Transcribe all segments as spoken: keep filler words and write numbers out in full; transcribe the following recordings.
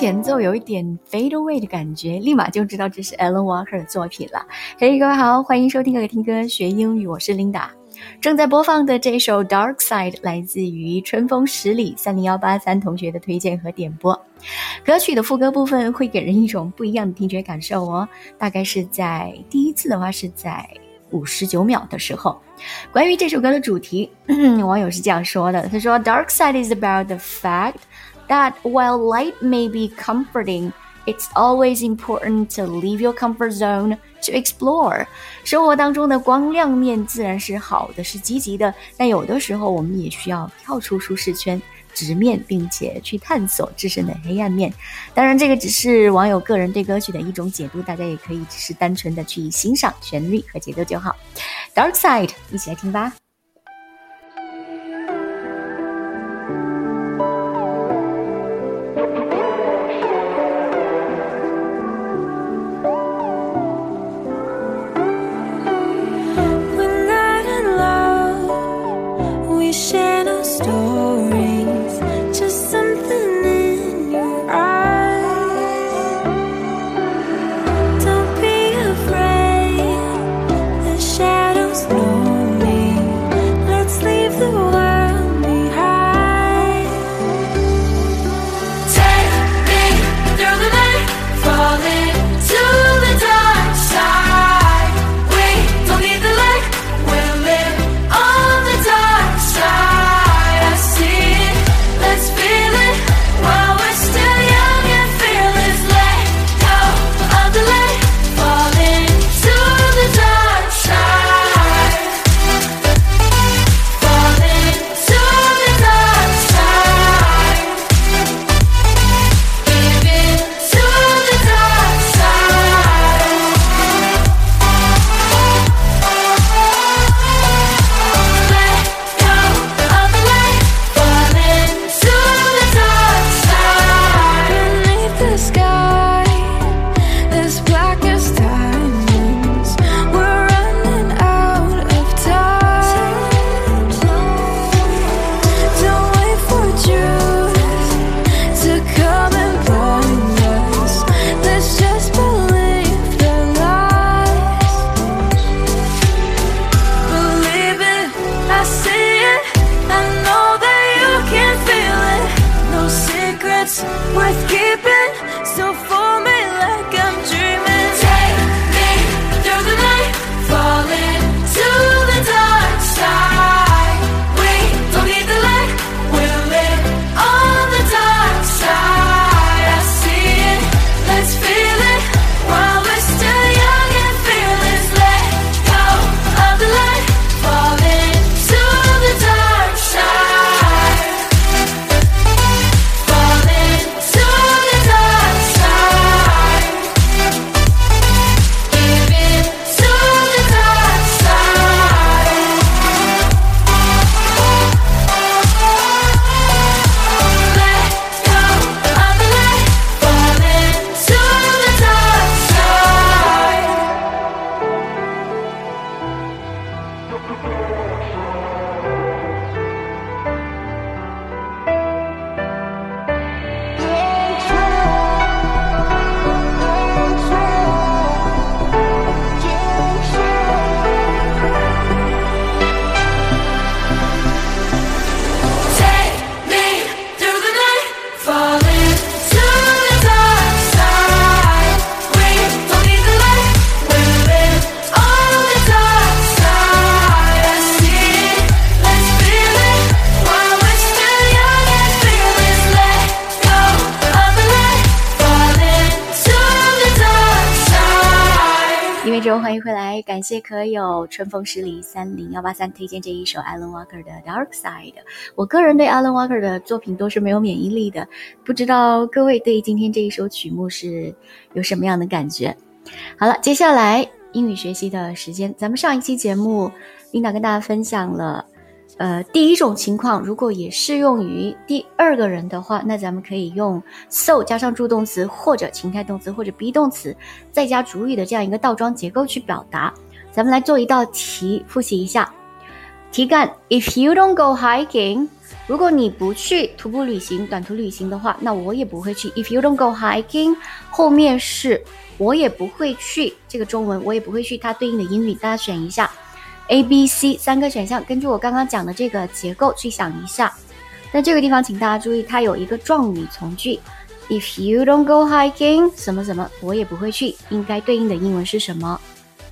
前奏有一点 fade away 的感觉，立马就知道这是 Alan Walker 的作品了。嘿，各位好，欢迎收听各位听歌学英语，我是 Linda。正在播放的这首 Dark Side 来自于春风十里三零一八三同学的推荐和点播。歌曲的副歌部分会给人一种不一样的听觉感受哦，大概是在第一次的话是在五十九秒的时候。关于这首歌的主题，网友是这样说的，他说 Dark Side is about the fact that while light may be comforting, it's always important to leave your comfort zone to explore. 生活当中的光亮面自然是好的，是积极的，但有的时候我们也需要跳出舒适圈，直面并且去探索自身的黑暗面。当然这个只是网友个人对歌曲的一种解读，大家也可以只是单纯的去欣赏旋律和节奏就好。 Dark Side 一起来听吧。 Worth keeping, so for me like I'm dreaming. Take me through the night, falling to the dark side. We don't need the light, we'll live on the dark side. I see it, let's feel it, while we're still young and fearless. Let go of the light, falling to the dark side. Falling to the dark side. Give in to the dark side. Let go of the light, falling to the dark side. Take me through the night, falling to the dark side. We don't need the light, we'll live on the dark side. I see it, let's feel it, while we're still young and fearless. Let go of the light, falling to the dark side. 音乐中欢迎回来，感谢可有春风十里三零一八三推荐这一首 Alan Walker 的 Dark Side。 我个人对 Alan Walker 的作品都是没有免疫力的，不知道各位对今天这一首曲目是有什么样的感觉。好了，接下来英语学习的时间，咱们上一期节目Linda跟大家分享了呃，第一种情况如果也适用于第二个人的话，那咱们可以用 so 加上助动词或者情态动词或者 be 动词再加主语的这样一个倒装结构去表达。咱们来做一道题复习一下。 题干 If you don't go hiking， 如果你不去徒步旅行短途旅行的话，那我也不会去。 If you don't go hiking 后面是我也不会去，这个中文我也不会去，它对应的英语大家选一下 A B C 三个选项，根据我刚刚讲的这个结构去想一下。但这个地方请大家注意，它有一个状语从句 If you don't go hiking 什么什么我也不会去，应该对应的英文是什么？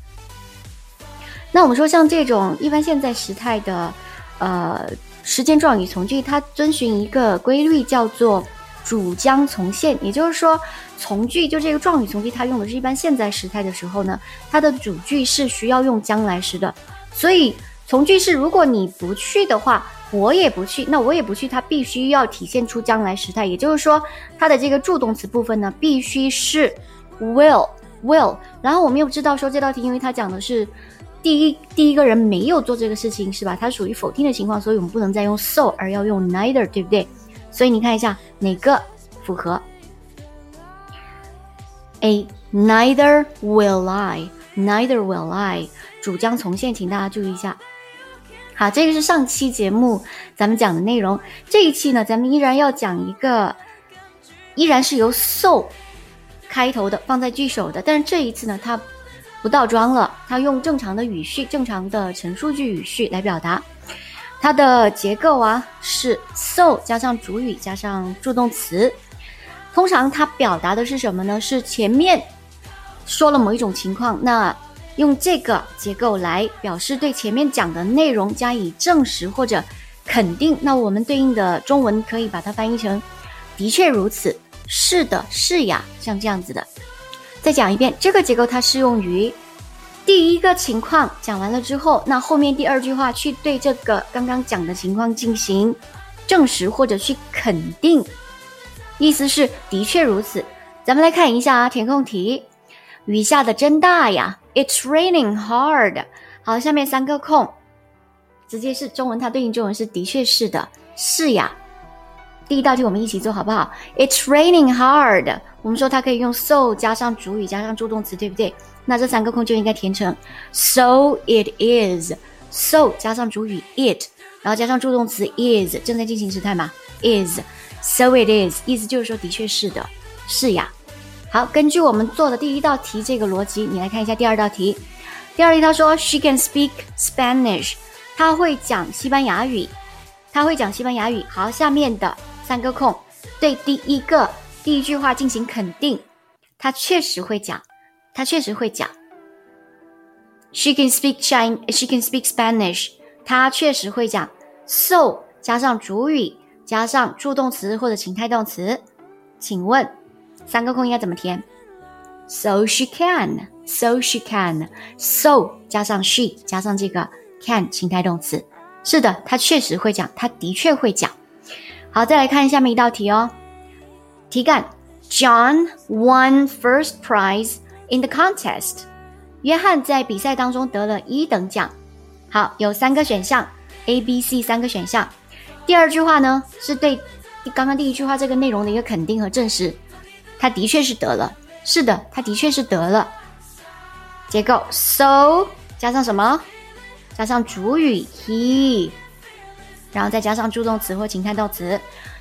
那我们说像这种一般现在时态的呃时间状语从句，它遵循一个规律叫做主将从现，也就是说从句就这个状语从句它用的是一般现在时态的时候呢，它的主句是需要用将来时的，所以从句是如果你不去的话我也不去，那我也不去它必须要体现出将来时态，也就是说它的这个助动词部分呢必须是 will will， 然后我们又知道说这道题因为它讲的是第一第一个人没有做这个事情是吧，它属于否定的情况，所以我们不能再用 so 而要用 neither， 对不对？所以你看一下哪个符合 A neither will I neither will I 主将从现，请大家注意一下。好，这个是上期节目咱们讲的内容，这一期呢咱们依然要讲一个依然是由 so 开头的放在句首的，但是这一次呢它不倒装了，它用正常的语序正常的陈述句语序来表达。它的结构啊是 so 加上主语加上助动词，通常它表达的是什么呢？是前面说了某一种情况，那用这个结构来表示对前面讲的内容加以证实或者肯定，那我们对应的中文可以把它翻译成的确如此，是的，是呀，像这样子的。再讲一遍，这个结构它适用于第一个情况讲完了之后，那后面第二句话去对这个刚刚讲的情况进行证实或者去肯定，意思是的确如此。咱们来看一下啊，填空题，雨下的真大呀 It's raining hard。 好，下面三个空直接是中文，它对应中文是的确是的，是呀。第一道题我们一起做好不好？ It's raining hard， 我们说它可以用 so 加上主语加上助动词，对不对？那这三个空就应该填成 so it is， so 加上主语 it， 然后加上助动词 is， 正在进行时态嘛 is， so it is， 意思就是说的确是的，是呀。好，根据我们做的第一道题这个逻辑，你来看一下第二道题。第二题他说 She can speak Spanish， 她会讲西班牙语，她会讲西班牙语。好，下面的三个空对第一个第一句话进行肯定，她确实会讲，她确实会讲。She can speak Chinese, she can speak Spanish， 她确实会讲。So 加上主语加上助动词或者情态动词，请问三个空应该怎么填？ So she can， so she can， so 加上 she 加上这个 can 情态动词，是的，她确实会讲，她的确会讲。好，再来看下面一道题哦。题干 John won first prize in the contest， 约翰在比赛当中得了一等奖。好，有三个选项 A B C 三个选项。第二句话呢是对刚刚第一句话这个内容的一个肯定和证实，他的确是得了，是的，他的确是得了。结构 so 加上什么？加上主语 he， 然后再加上助动词或情态动词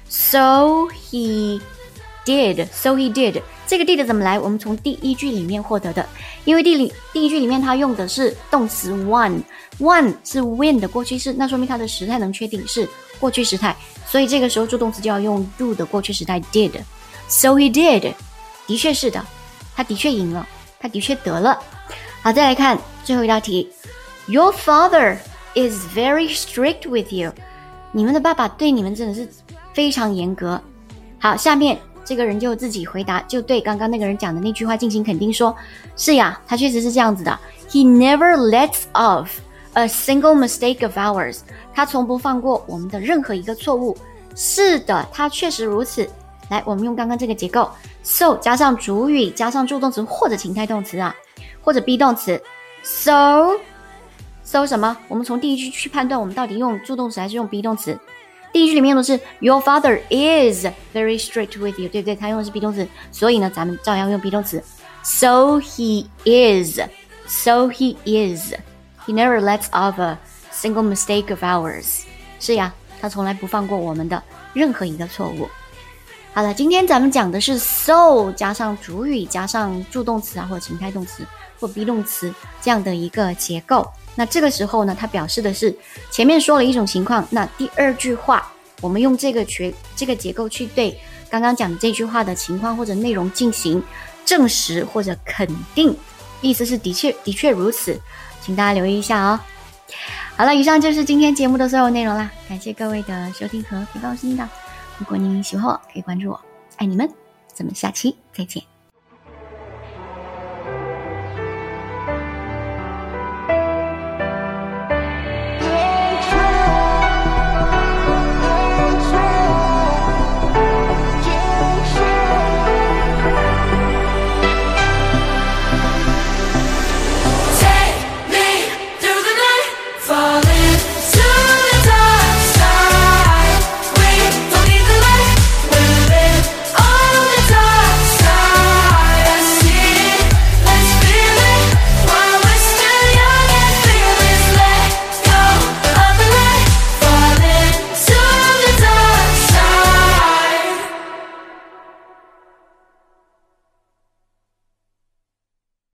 so he did， so he did。 这个 did 怎么来？我们从第一句里面获得的，因为第里第一句里面它用的是动词 won， won 是 win 的过去式，那说明它的时态能确定是过去时态，所以这个时候助动词就要用 do 的过去时态 did。 So he did， 的确是的，他的确赢了，他的确得了。好，再来看最后一道题。 Your father is very strict with you， 你们的爸爸对你们真的是非常严格。好，下面这个人就自己回答，就对刚刚那个人讲的那句话进行肯定，说是呀，他确实是这样子的。 He never lets off a single mistake of ours， 他从不放过我们的任何一个错误。是的，他确实如此。来，我们用刚刚这个结构 so 加上主语加上助动词或者情态动词啊，或者 be 动词 so so 什么？我们从第一句去判断我们到底用助动词还是用 be 动词。第一句里面用的是 Your father is very strict with you， 对不对？他用的是 be 动词，所以呢咱们照样用 be 动词 So he is， So he is， He never lets off a single mistake of ours。 是呀，他从来不放过我们的任何一个错误。好了，今天咱们讲的是 so 加上主语加上助动词啊，或者情态动词或 be 动词这样的一个结构。那这个时候呢，它表示的是前面说了一种情况，那第二句话我们用这个结这个结构去对刚刚讲的这句话的情况或者内容进行证实或者肯定，意思是的确的确如此，请大家留意一下哦。好了，以上就是今天节目的所有内容啦，感谢各位的收听和陪伴，我是Linda。如果您喜欢我，可以关注我，爱你们，咱们下期再见。